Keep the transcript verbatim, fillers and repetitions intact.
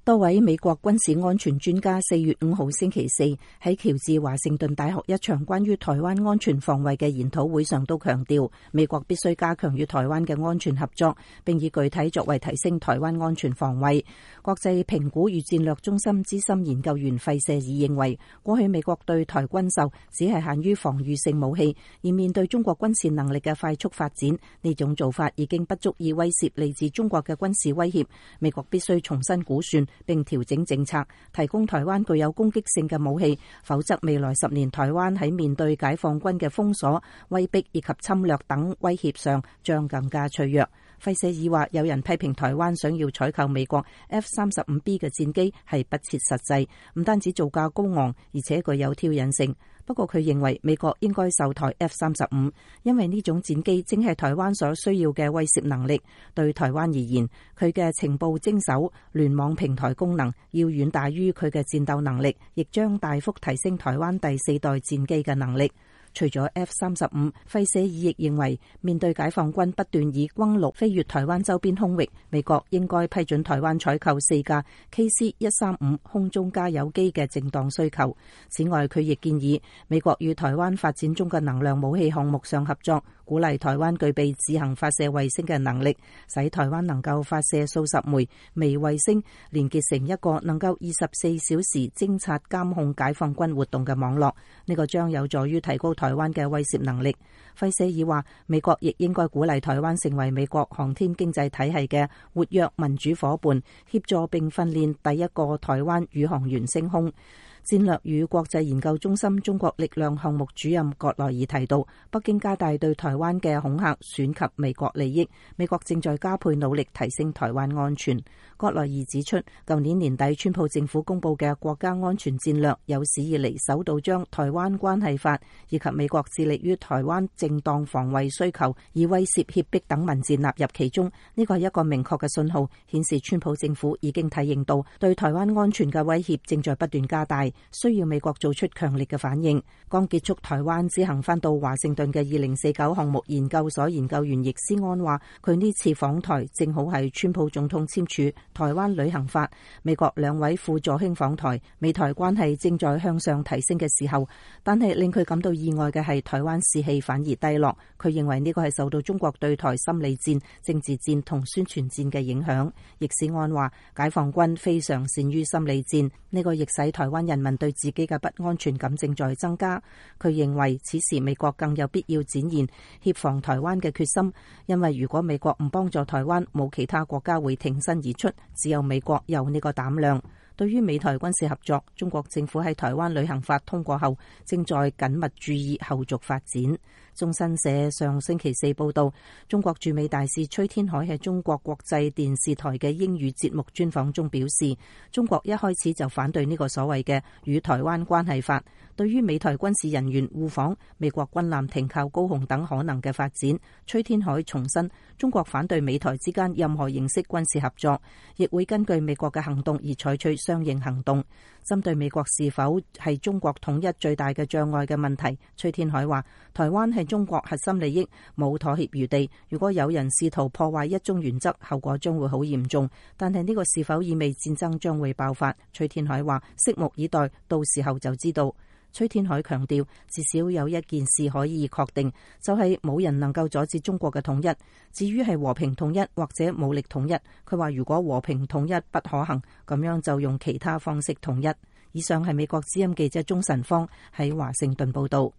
多位美國軍事安全專家四月五號星期四喺喬治華盛頓大學一場關於台灣安全防衛嘅研討會上都強調，美國必須加強與台灣嘅安全合作，並以具體作為提升台灣安全防衛。國際評估與戰略中心資深研究員費舍爾認為，過去美國對台軍售只係限於防禦性武器，而面對中國軍事能力嘅快速發展，呢種做法已經不足以威懾嚟自中國嘅軍事威脅。美國必須重新估算並調整政策，提供台灣具有攻擊性嘅武器，否則未來十年台灣喺面對解放軍嘅封鎖、威逼以及侵略等威脅上將更加脆弱。費舍爾話，有人批評台灣想要採購美國 F 三十五 B 嘅戰機係不切實際，唔單止造價高昂，而且具有挑釁性。不過佢認為美國應該售台 F 三十五，因為呢種戰機正係台灣所需要嘅威懾能力。對台灣而言，佢嘅情報偵搜、聯網平台功能要遠大於佢嘅戰鬥能力，亦將大幅提升台灣第四代戰機嘅能力。除咗 F 三十五，費舍爾亦認為，面對解放軍不斷以轟六飛越台灣周邊空域，美國應該批准台灣採購四架 K C 一三五空中加油機嘅正當需求。此外，佢亦建議美國與台灣發展中嘅能量武器項目上合作，鼓勵台灣具備自行發射衛星嘅能力，使台灣能夠發射數十枚微衛星，連結成一個能夠二十四小時偵察監控解放軍活動嘅網絡。呢個將有助於提高台灣嘅威懾能力。費舍爾話，美國亦應該鼓勵台灣成為美國航天經濟體系嘅活躍民主夥伴，協助並訓練第一個台灣宇航員升空。戰略與國際研究中心中國力量項目主任葛萊爾提到，北京加大對台灣嘅恐嚇，損及美國利益。美國正在加倍努力提升台灣安全。葛萊爾指出，舊年年底川普政府公布嘅國家安全戰略，有史以嚟首度將台灣關係法以及美國致力於台灣正當防衛需求以威懾脅迫等文字納入其中。呢個係一個明確嘅信號，顯示川普政府已經體認到對台灣安全嘅威脅正在不斷加大，需要美國做出強烈嘅反應。剛結束台灣之行返到華盛頓嘅二零四九項目研究所研究員易思安話，佢呢次訪台正好係川普總統簽署台灣旅行法，美國兩位副助卿訪台，美台關係正在向上提升嘅時候，但係令佢感到意外嘅係台灣士氣反而低落。佢認為呢個係受到中國對台心理戰、政治戰同宣傳戰嘅影響。易思安話，解放軍非常善於心理戰，呢個亦使台灣人民對自己嘅不安全感正在增加。佢認為此時美國更有必要展現協防台灣嘅決心，因為如果美國唔幫助台灣，冇其他國家會挺身而出，只有美國有呢個膽量。對於美台軍事合作，中國政府喺台灣旅行法通過後，正在緊密注意後續發展。中新社上星期四報道，中國駐美大使崔天凱喺中國國際電視台嘅英語節目專訪中表示，中國一開始就反對呢個所謂嘅與台灣關係法。對於美台軍事人員互訪、美國軍艦停靠高雄等可能嘅發展，崔天凱重申，中國反對美台之間任何形式軍事合作，亦會根據美國嘅行動而採取相應行動。針對美國是否係中國統一最大嘅障礙嘅問題，崔天凱話，台灣係中國核心利益，冇妥協餘地。如果有人試圖破壞一中原則，後果將會好嚴重。但係呢個是否意味戰爭將會爆發？崔天凱話，拭目以待，到時候就知道。崔天凱強調，至少有一件事可以確定，就係冇人能夠阻止中國嘅統一。至於係和平統一或者武力統一，佢話如果和平統一不可行，咁樣就用其他方式統一。以上係美國之音記者鍾晨芳喺華盛頓報道。